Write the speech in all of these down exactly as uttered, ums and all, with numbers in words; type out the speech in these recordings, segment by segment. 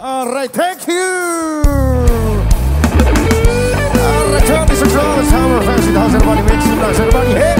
All right, thank you. All right, turn this control. It's Hammer Fancy. How's everybody make some noise? Everybody, hey.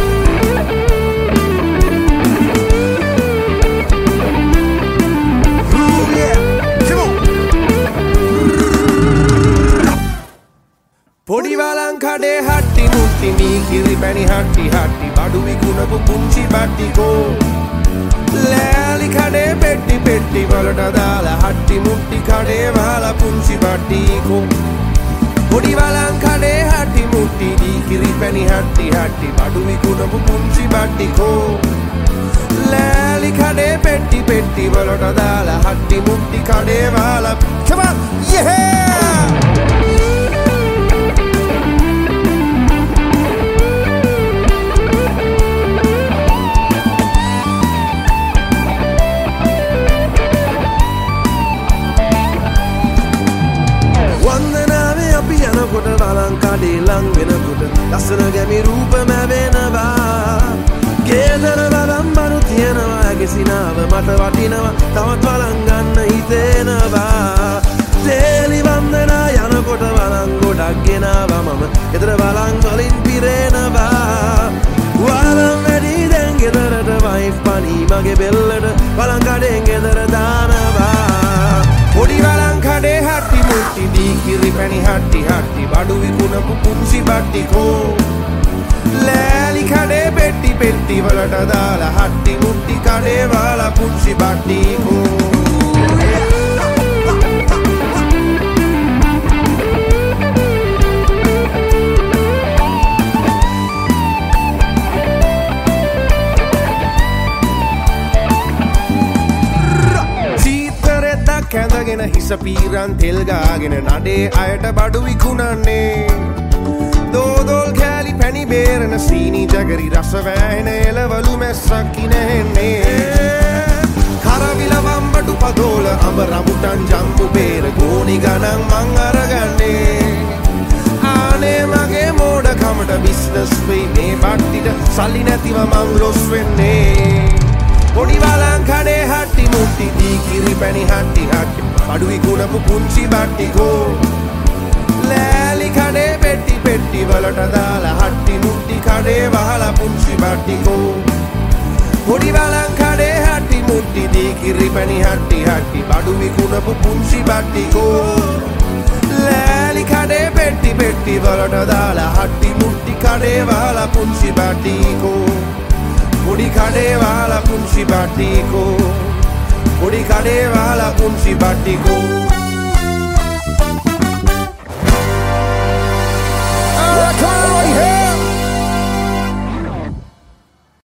පොඩි වලං කඩේ හට්ටි මුට්ටි මී කිරි පැණි හට්ටි හට්ටි බඩු විකුණපු පුංචි බට්ටිකෝ ලෑලි කඩේ පෙට්ටි පෙට්ටි වලට දාලා හට්ටි මුට්ටි කඩේ වහලා පුංචි බට්ටිකෝ පොඩි වලං කඩේ හට්ටි මුට්ටි මී කිරි පැණි හට්ටි හට්ටි බඩු විකුණපු පුංචි බට්ටිකෝ ලෑලි කඩේ පෙට්ටි පෙට්ටි වලට දාලා හට්ටි මුට්ටි කඩේ වහලා come on yeah යනකොට වලං කඩේ ලං වෙනකොට ලස්සන ගැමි රූපම වෙනවා ගේදර වලම් බණු තියනවා ඇගසිනාව මට වටිනවා තවත් වලං ගන්න හිතෙනවා තේලි වන්දනා යනකොට වලං ගොඩක් ගෙනවා මම ගෙදර වලං වලින් පිරෙනවා වලම් වැඩි දැන් ගෙදරට වයිෆ් පනි මගේ බෙල්ලට වලං කඩෙන් ගෙදර දානවා පොඩි වලං කඩේ හට්ටි මුට්ටි දී කිරි පැණි හට්ටි හට්ටි බඩු විකුණපු පුංචි බට්ටිකෝ ලෑලි කඩේ පෙට්ටි පෙට්ටි වලට දාලා හට්ටි මුට්ටි කඩේ වහලා පුංචි බට්ටිකෝ කැඳගෙන හිස පීරන් තෙල් ගාගෙන නඩේ අයට බඩු විකුණන්නේ දෝදොල් කෑලි පැණි බේරන සීනි ජගරි රස වෑහෙන එළවලු මැස්සක් කිනෙන්නේ කරවිල වම්බඩු පදෝල අඹ රඹුටන් ජම්බු බේර ගෝනි ගණන් මං අරගන්නේ ආනේ මගේ මෝඩකමට බිස්නස් වෙයි මේ බට්ටිට සල්ලි නැතිව මං ලොස් වෙන්නේ පොඩි වලං කඩේ හට්ටි මුට්ටි දී කිරි පැණි හට්ටි හට්ටි බඩු විකුණපු පුංචි බට්ටිකෝ ලෑලි කඩේ පෙට්ටි පෙට්ටි වලට දාලා හට්ටි මුට්ටි කඩේ වහලා පුංචි බට්ටිකෝ පොඩි වලං කඩේ හට්ටි මුට්ටි දී කිරි පැණි හට්ටි හට්ටි බඩු විකුණපු පුංචි බට්ටිකෝ ලෑලි කඩේ පෙට්ටි පෙට්ටි වලට දාලා හට්ටි මුට්ටි කඩේ වහලා පුංචි බට්ටිකෝ පොඩි කඩේ වහලා පුංචි බට්ටිකෝ පොඩි කඩේ වහලා පුංචි බට්ටිකෝ